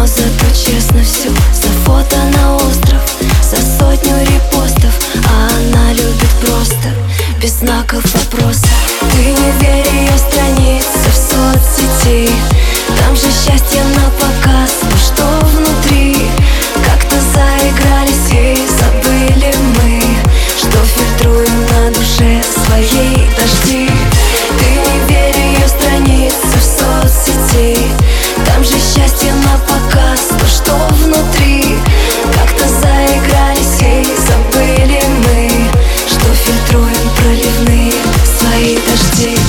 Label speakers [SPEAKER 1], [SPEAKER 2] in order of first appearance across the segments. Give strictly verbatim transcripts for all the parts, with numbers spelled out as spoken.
[SPEAKER 1] зато честно все. За фото на остров, за сотню репостов. А она любит просто, без знаков вопроса. Ты не верь ее странице в соцсети, там же счастье на показ, но что внутри? Как-то заигрались и забыли мы, что фильтруем на душе своей дожди. Ты не верь ее странице в соцсети, там же счастье на показ, но что внутри? Как-то заигрались и забыли мы, что фильтруем проливные свои дожди.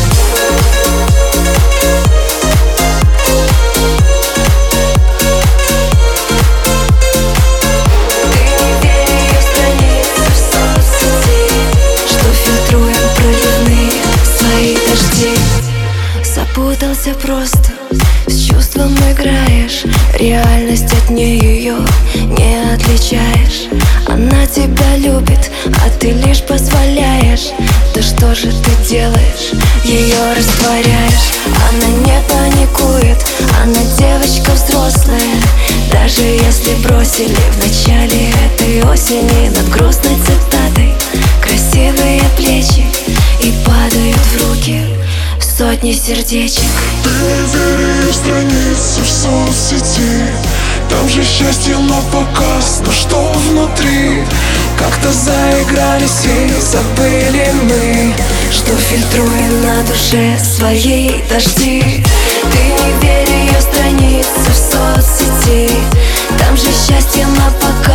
[SPEAKER 1] Запутался просто, с чувством играешь, реальность от нее не отличаешь. Она тебя любит, а ты лишь позволяешь. Да что же ты делаешь? Ее растворяешь. Она не паникует, она девочка взрослая. Даже если бросили в начале этой осени над грустной цитатой красивые плечи и падают в руки сотни сердечек.
[SPEAKER 2] Ты веришь страницы в соцсети, там же счастье на показ, но что внутри?
[SPEAKER 1] Как-то заигрались и забыли мы, что фильтруем на душе своей дожди. Ты не верь ее страницы в соцсети, там же счастье на показ.